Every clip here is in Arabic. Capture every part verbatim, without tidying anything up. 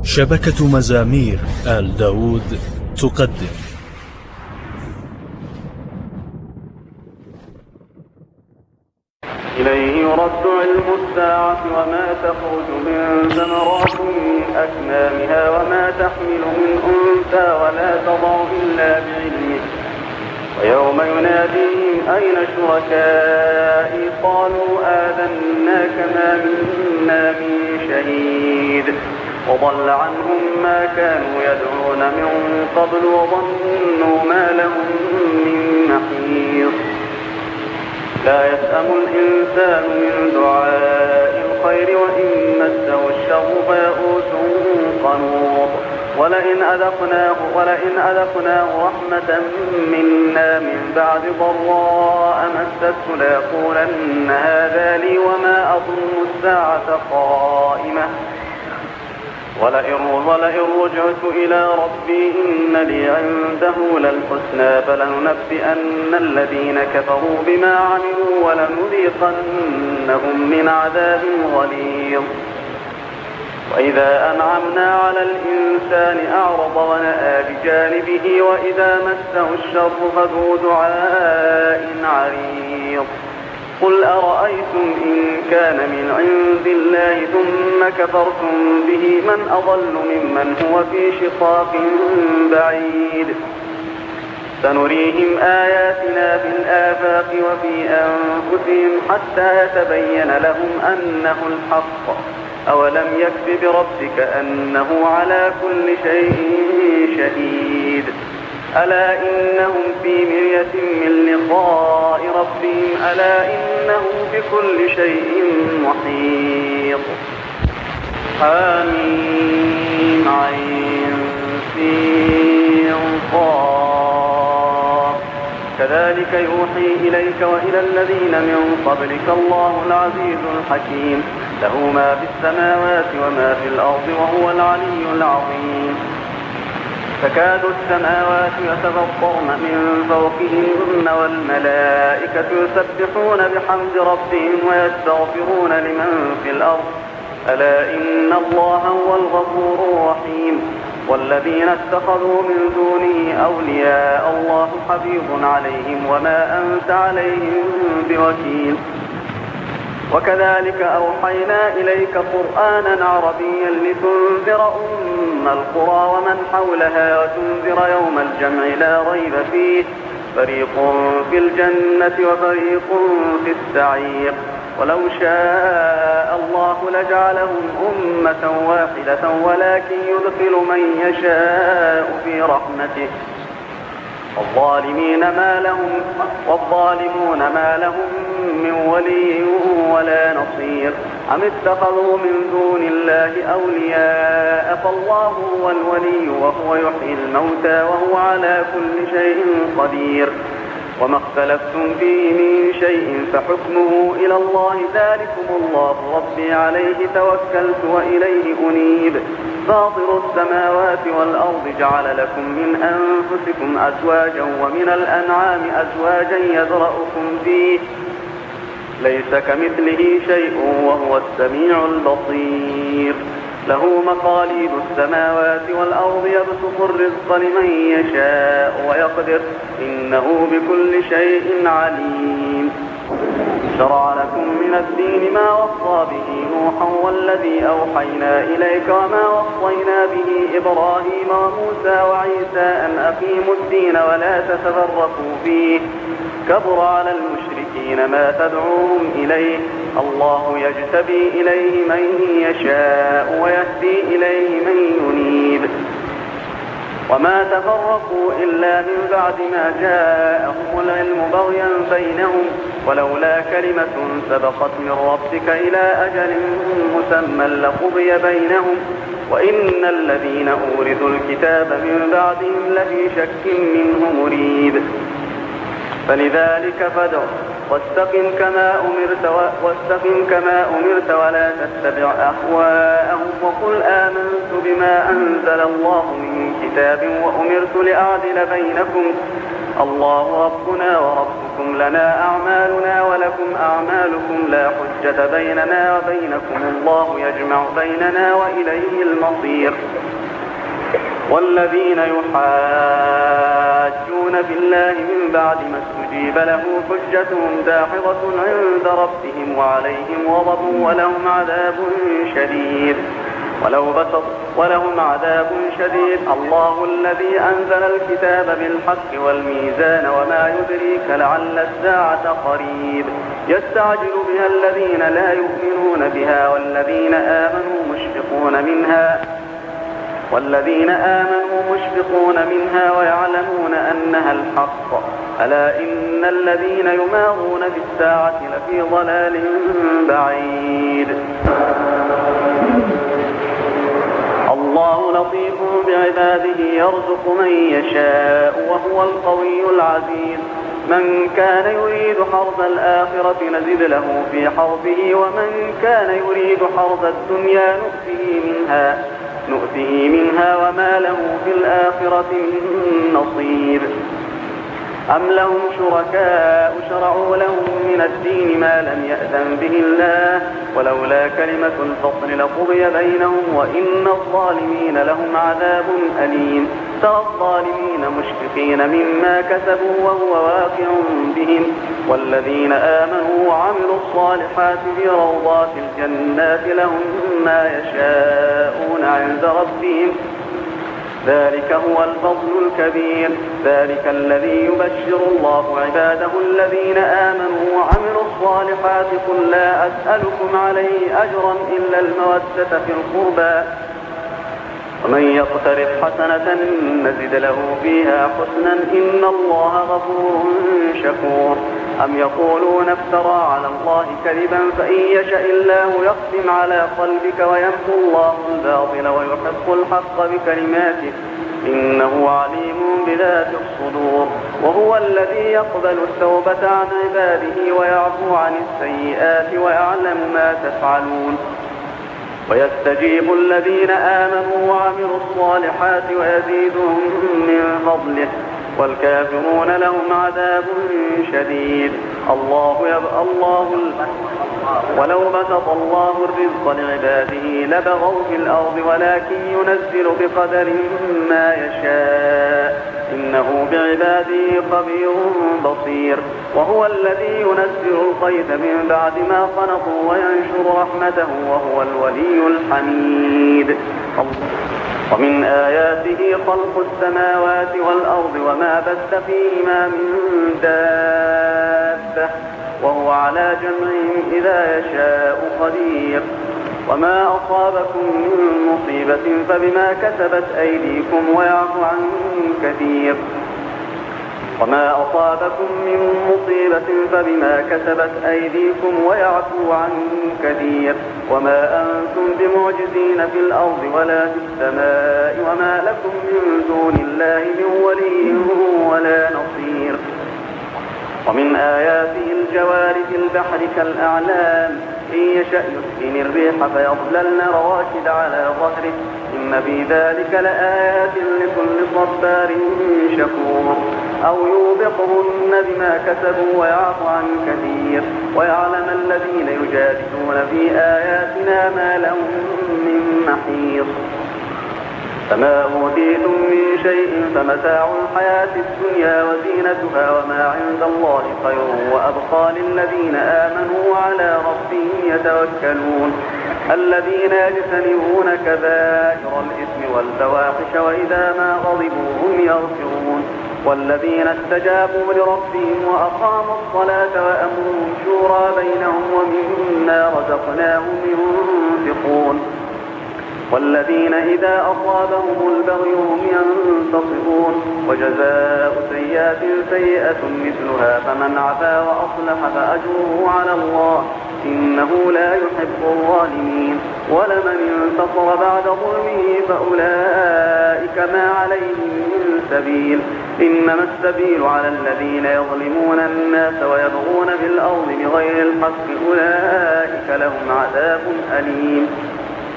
شبكة مزامير آل داود تقدم. إليه يرد علم الساعة وما تخرج من ثمرات من أكمامها وما تحمل من أنثى ولا تضع إلا بعلمه ويوم يناديهم أين شركائي قالوا آذناك ما منا من شهيد وضل عنهم ما كانوا يدعون من قبل وظنوا ما لهم من محيص. لا يسأم الإنسان من دعاء الخير وإن مسه الشر فيئوس قنوط. ولئن أذقناه, ولئن أذقناه رحمة منا من بعد ضراء مسته ليقولن هذا لي وما أظن الساعة قائمة ولئن, ولئن رجعت إلى ربي إن لي عنده للحسنى فلننبئن الذين كفروا بما عملوا ولنذيقنهم من عذاب غليظ. وإذا أنعمنا على الإنسان أعرض ونأى بجانبه وإذا مسه الشر فذو دعاء عريض. قل أرأيتم إن كان من عند الله ثم كفرتم به من أضل ممن هو في شقاق بعيد. سنريهم آياتنا في الآفاق وفي أنفسهم حتى يتبين لهم أنه الحق. أولم يكف بربك أنه على كل شيء شهيد. ألا إنهم في مرية من لقاء ربهم ألا إنه بكل شيء محيط. حميم عين سين قاف. كذلك يوحي إليك وإلى الذين من قبلك الله العزيز الحكيم له ما في السماوات وما في الأرض وهو العلي العظيم. تكاد السماوات يتفطرن من فوقهن والملائكة يسبحون بحمد ربهم ويستغفرون لمن في الأرض ألا إن الله هو الغفور الرحيم. والذين اتخذوا من دونه أولياء الله حفيظ عليهم وما أنت عليهم بوكيل. وكذلك أوحينا إليك قرآنا عربيا لتنذر أم القرى ومن حولها وتنذر يوم الجمع لا ريب فيه فريق في الجنة وفريق في السعير. ولو شاء الله لجعلهم أمة واحدة ولكن يدخل من يشاء في رحمته والظالمين ما لهم والظالمون ما لهم من ولي ولا نصير. أم اتخذوا من دون الله أولياء فالله هو الولي وهو يحيي الموتى وهو على كل شيء قدير. وما اختلفتم فيه من شيء فحكمه إلى الله ذلكم الله ربي عليه توكلت وإليه أنيب. فاطر السماوات والأرض جعل لكم من أنفسكم أزواجا ومن الأنعام أزواجا يذرأكم فيه ليس كمثله شيء وهو السميع البصير. له مقاليد السماوات والأرض يبسط الرزق لمن يشاء ويقدر إنه بكل شيء عليم. شرع لكم من الدين ما وصى به نوحا والذي أوحينا إليك وما وصينا به إبراهيم وموسى وعيسى أن أقيموا الدين ولا تتفرقوا فيه كبر على المشركين ما تدعوهم إليه. الله يجتبي إليه من يشاء ويهدي إليه من ينيب. وما تفرقوا إلا من بعد ما جاءهم العلم بغيا بينهم ولولا كلمة سبقت من ربك إلى أجل مسمى لقضي بينهم وإن الذين أورثوا الكتاب من بعدهم لفي شك منه مريب. فلذلك فادع واستقم كما أمرت واستقم كما أمرت ولا تتبع أهواءهم وقل آمنت بما أنزل الله من كتاب وأمرت لأعدل بينكم الله ربنا وربكم لنا أعمالنا ولكم أعمالكم لا حجة بيننا وبينكم الله يجمع بيننا وإليه المصير. والذين يحاجون بالله من بعد ما استجيب له حجتهم داحضة عند ربهم وعليهم غضب ولهم عذاب شديد ولو بسط ولهم عذاب شديد. الله الذي أنزل الكتاب بالحق والميزان وما يدريك لعل الساعة قريب يستعجل بها الذين لا يؤمنون بها والذين آمنوا مشفقون منها والذين آمنوا مشفقون منها ويعلمون أنها الحق. ألا إن الذين يمارون بالساعة لفي ضلال بعيد. الله لطيف بعباده يرزق من يشاء وهو القوي العزيز. من كان يريد حرث الآخرة نزد له في حرثه ومن كان يريد حرث الدنيا نؤته منها نؤته منها وما له في الآخرة من نصيب. أم لهم شركاء شرعوا لهم من الدين ما لم يأذن به الله ولولا كلمة الفصل لقضي بينهم وإن الظالمين لهم عذاب أليم. ترى الظالمين مشفقين مما كسبوا وهو واقع بهم والذين آمنوا وعملوا الصالحات في روضات الجنات لهم ما يشاءون عند ربهم ذلك هو الفضل الكبير. ذلك الذي يبشر الله عباده الذين آمنوا وعملوا الصالحات قل لا أسألكم عليه أجرا إلا المودة في القربى ومن يقترف حسنة نزد له فيها حسنا إن الله غفور شكور. أم يقولون افترى على الله كذبا فإن يشأ الله يختم على قلبك ويمحو الله الباطل ويحق الحق بكلماته إنه عليم بذات الصدور. وهو الذي يقبل التوبة عن عباده ويعفو عن السيئات ويعلم ما تفعلون ويستجيب الذين آمنوا وعملوا الصالحات ويزيدهم من فضله والكافرون لهم عذاب شديد. الله يبقى الله ولو بسط الله الرزق لعباده لبغوا في الأرض ولكن ينزل بقدر ما يشاء إنه بعباده خبير بصير. وهو الذي ينزل الغيث من بعد ما قنطوا وينشر رحمته وهو الولي الحميد. ومن آياته خلق السماوات والأرض وما بث فيهما من دابة وهو على جمعهم إذا يشاء قدير. وما أصابكم من مصيبة فبما كسبت أيديكم ويعفو عن كثير وما أصابكم من مصيبة فبما كسبت أيديكم ويعفو عن كثير. وما أنتم بمعجزين في الأرض ولا في السماء وما لكم من دون الله من ولي ولا نصير. ومن آياته الجوار في البحر كالأعلام إن يشأ يسكن الريح فيظللن رواكد على ظهره إن في ذلك لآيات لكل صبار شكور. أو يوبقهن بما كسبوا ويعفو عن كثير ويعلم الذين يجادلون في آياتنا ما لهم من محيص. فما أوتيتم من شيء فمتاع الحياة الدنيا وزينتها وما عند الله خير وأبقى للذين آمنوا وعلى ربهم يتوكلون. الذين يجتنبون كبائر الإثم والفواحش وإذا ما غضبوا هم يغفرون. والذين استجابوا لربهم وأقاموا الصلاة وأمرهم شورى بينهم ومما رزقناهم ينفقون. والذين إذا أصابهم البغي هم ينتصرون. وجزاء سيئة سيئة مثلها فمن عفا وأصلح فأجره على الله إنه لا يحب الظالمين. ولمن انتصر بعد ظلمه فأولئك ما عليهم من سبيل إنما السبيل على الذين يظلمون الناس ويبغون بالأرض بغير الحق أولئك لهم عذاب أليم.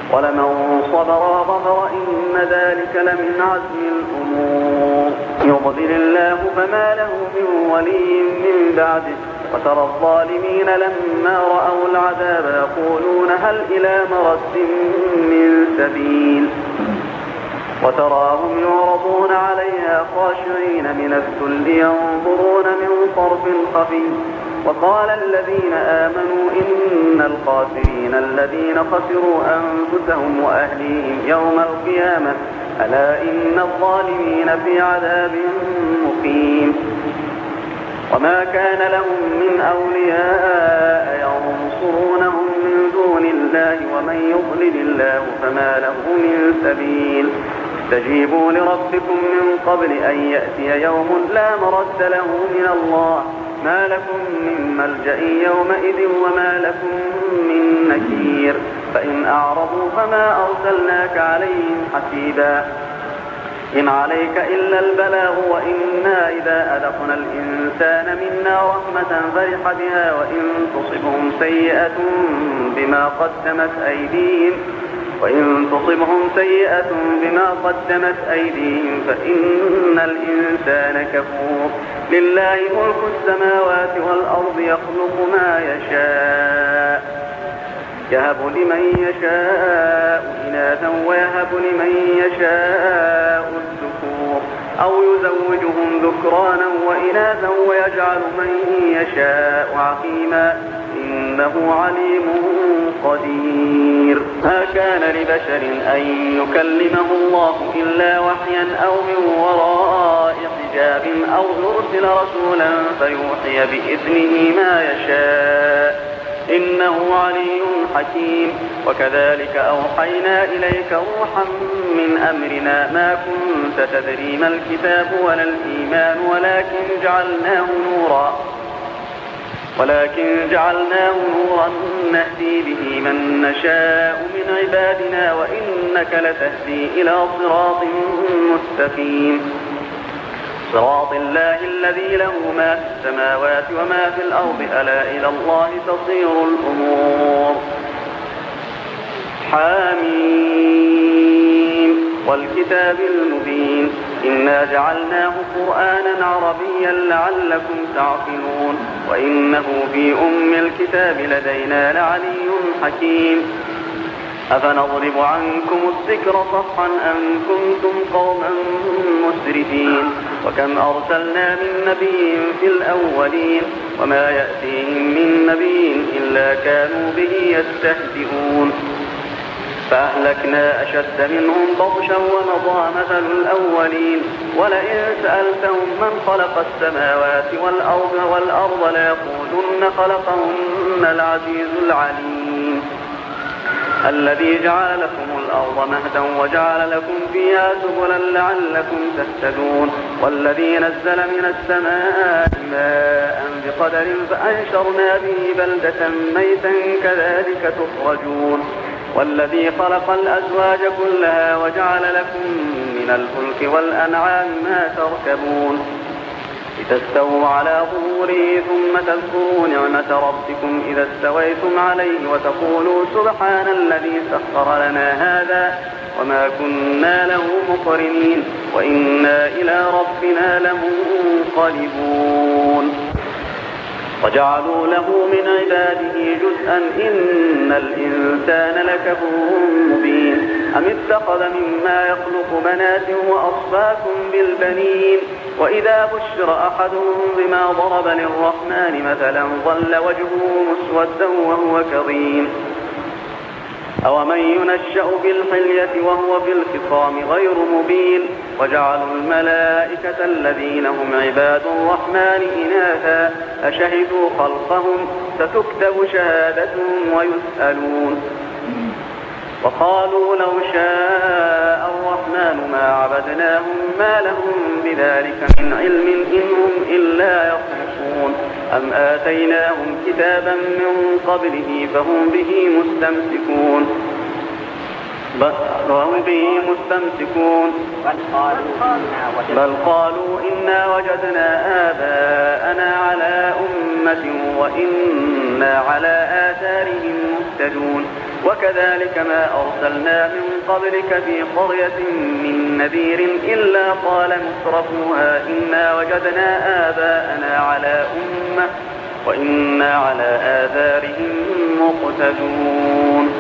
ولمن صبر وغفر إن ذلك لمن عزم الأمور. يضلل الله فما له من ولي من بعده وترى الظالمين لما رأوا العذاب يقولون هل إلى مرد من سبيل وتراهم يعرضون عليها خاشعين من الذل ينظرون من طرف خفي وقال الذين آمنوا إن الخاسرين الذين خسروا أنفسهم وأهليهم يوم القيامة ألا إن الظالمين في عذاب مقيم. وما كان لهم من أولياء ينصرونهم من دون الله ومن يضلل الله فما له من سبيل. استجيبوا لربكم من قبل أن يأتي يوم لا مرد له من الله ما لكم من ملجأ يومئذ وما لكم من نكير. فإن أعرضوا فما أرسلناك عليهم حسيبا إن عليك إلا البلاغ وإنا إذا أذقنا الإنسان منا رحمة فرح بها وإن تصبهم سيئة بما قدمت أيديهم وإن تصبهم سيئة بما قدمت أيديهم فإن الإنسان كفور. لله ملك السماوات والأرض يخلق ما يشاء يهب لمن يشاء إناثا ويهب لمن يشاء الذكور أو يزوجهم ذكرانا وإناثا ويجعل من يشاء عقيما إنه عليم قدير. ما كان لبشر أن يكلمه الله إلا وحيا أو من وراء حجاب أو يرسل رسولا فيوحي بإذنه ما يشاء إنه علي حكيم. وكذلك أوحينا إليك روحا من أمرنا ما كنت تدري ما الكتاب ولا الإيمان ولكن جعلناه نورا ولكن جعلناه نورا نهدي به من نشاء من عبادنا وإنك لتهدي إلى صراط مستقيم. صراط الله الذي له ما في السماوات وما في الأرض ألا إلى الله تصير الأمور. حاميم والكتاب المبين إنا جعلناه قرآنا عربيا لعلكم تعقلون وإنه في أم الكتاب لدينا لعلي حكيم. أفنضرب عنكم الذكر صفحا أن كنتم قوما مسرفين وكم أرسلنا من نبي في الأولين وما يأتيهم من نبي إلا كانوا به يستهزئون فأهلكنا أشد منهم بطشا ومضى مثل الأولين ولئن سألتهم من خلق السماوات والأرض والأرض ليقولن خلقهن العزيز العليم الذي جعل لكم الأرض مهدا وجعل لكم فيها سبلا لعلكم تهتدون والذي نزل من السماء ماء بقدر فأنشرنا به بلدة ميتا كذلك تخرجون والذي خلق الأزواج كلها وجعل لكم من الفلك والأنعام ما تركبون لتستووا على ظهوره ثم تذكروا نعمة ربكم إذا استويتم عليه وتقولوا سبحان الذي سخر لنا هذا وما كنا له مقرنين وإنا إلى ربنا لمنقلبون. وجعلوا له من عباده جزءا إن الإنسان لكفور مبين أم اتخذ مما يخلق بنات وأصفاكم بالبنين وإذا بشر أحدهم بما ضرب للرحمن مثلا ظل وجهه مسودا وهو كظيم أومن ينشأ بالحلية وهو في الخصام غير مبين وجعلوا الملائكة الذين هم عباد الرحمن إناثا أشهدوا خلقهم ستكتب شهادتهم ويسألون وقالوا لو شاء الرحمن ما عبدناهم ما لهم بذلك من علم إن هم إلا يخرصون أم آتيناهم كتابا من قبله فهم به مستمسكون وهم به مستمسكون بل قالوا إنا وجدنا آباءنا على أمة وإنا على آثارهم مهتدون وكذلك ما أرسلنا من قبلك في قرية من نذير إلا قال مترفوها إنا وجدنا آباءنا على أمة وإنا على آثارهم مقتدون.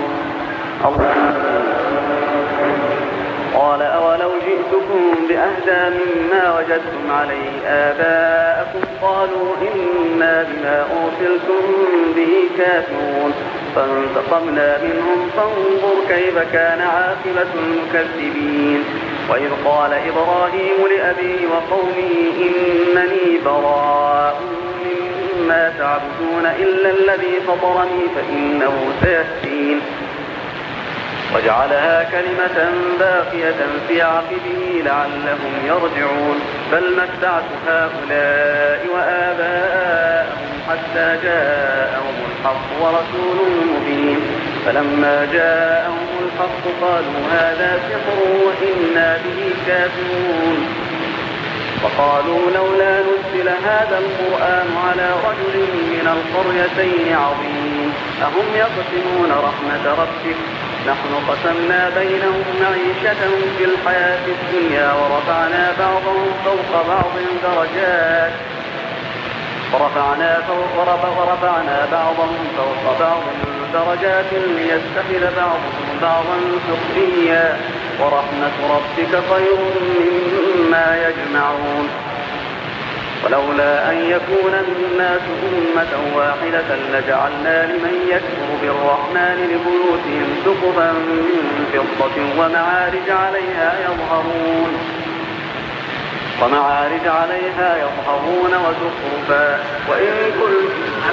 قال أولو جئتكم بأهدى مما وجدتم عليه آباءكم قالوا إنا بما أرسلتم به كافرون فانتقمنا منهم فانظر كيف كان عاقبة المكذبين. وإذ قال إبراهيم لأبيه وقومه إنني براء مما تعبدون إلا الذي فطرني فإنه سيهدين وجعلها كلمة باقية في عقبه لعلهم يرجعون بل متعت هؤلاء وآباءهم حتى جاءهم الحق ورسول مبين فلما جاءهم الحق قالوا هذا سحر وإنا به كافرون وقالوا لولا نزل هذا القرآن على رجل من القريتين عظيم أهم يقسمون رحمة ربك نحن قسمنا بينهم معيشتهم في الحياة الدنيا ورفعنا بعضهم فوق بعض درجات ورفعنا, فوق ورفعنا بعضهم فوق بعض درجات ليتخذ بعضهم بعضا سخريا ورحمة ربك خير مما يجمعون. ولولا أن يكون الناس أمة واحدة لجعلنا لمن يكفر بالرحمن لبيوتهم سقفا من فضة ومعارج عليها يظهرون ومعارج عليها يظهرون وزخرفا وإن كل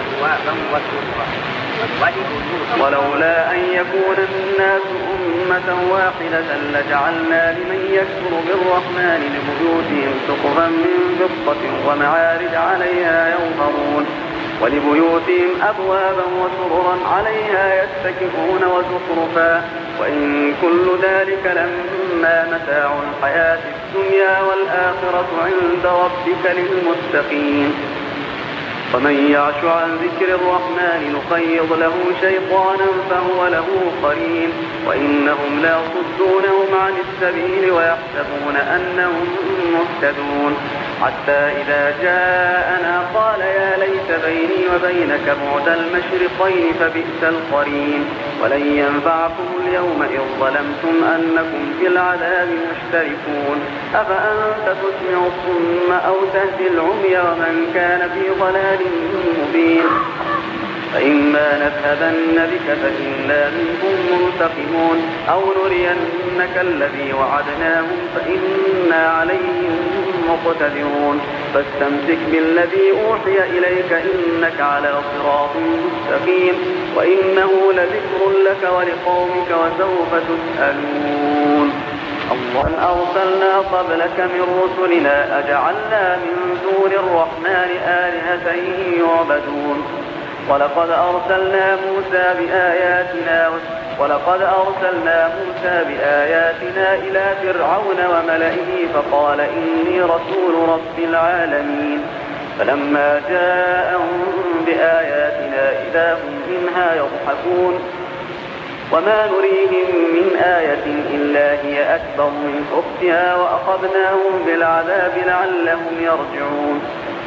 ولولا أن يكون الناس أمة واحدة لجعلنا لمن يكفر بالرحمن لبيوتهم سقفا من فضة ومعارج عليها يظهرون ولبيوتهم أبوابا وسررا عليها يتكئون وزخرفا وإن كل ذلك لما متاع الحياة الدنيا والآخرة عند ربك للمتقين. ومن يعش عن ذكر الرحمن نقيض له شيطانا فهو له قرين وإنهم ليصدونهم عن السبيل ويحسبون أنهم مهتدون حتى إذا جاءنا قال يا ليت بيني وبينك بعد المشرقين فبئس القرين ولن ينفعكم اليوم إذ ظلمتم أنكم في العذاب مشتركون أفأنت تسمع الصم أو تهدي العمي ومن كان في ضلال مبين فإما نذهبن بك فإنا منهم منتقمون أو نرينك الذي وعدناهم فإنا عليهم مقتدرون فاستمسك بالذي أوحي إليك إنك على صراط مستقيم وإنه لذكر لك ولقومك وسوف تسألون. الله أرسلنا قبلك من رسلنا أجعلنا من دون الرحمن آلهة يعبدون ولقد أرسلنا موسى بآياتنا ولقد أرسلنا موسى بآياتنا إلى فرعون وملئه فقال إني رسول رب العالمين فلما جاءهم بآياتنا إذا هم منها يضحكون وما نريهم من آية إلا هي أكبر من أختها وأخذناهم بالعذاب لعلهم يرجعون.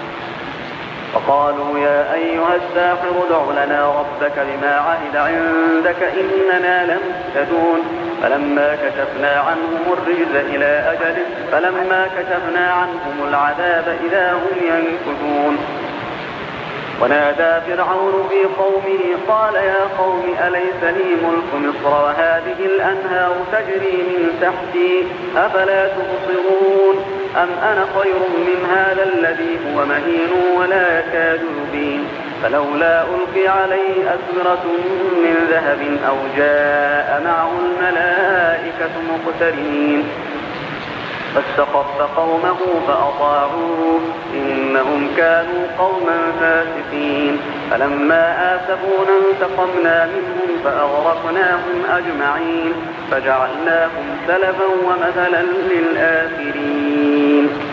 فقالوا يا أيها الساحر ادع لنا ربك بما عهد عندك إننا لمهتدون فلما كشفنا عنهم الرجز إلى أجل فلما كشفنا عنهم العذاب إذا هم ينكثون. ونادى فرعون في قومه قال يا قوم أليس لي ملك مصر وهذه الأنهار تجري من تحتي أفلا تبصرون أم أنا خير من هذا الذي هو مهين ولا يكاد يبين فلولا ألقي عليه أسورة من ذهب أو جاء معه الملائكة مقترنين فاستخف قومه فأطاعوه إنهم كانوا قوما فاسقين فلما آسفونا انتقمنا منهم فأغرقناهم أجمعين فجعلناهم سلفا ومثلا للآخرين.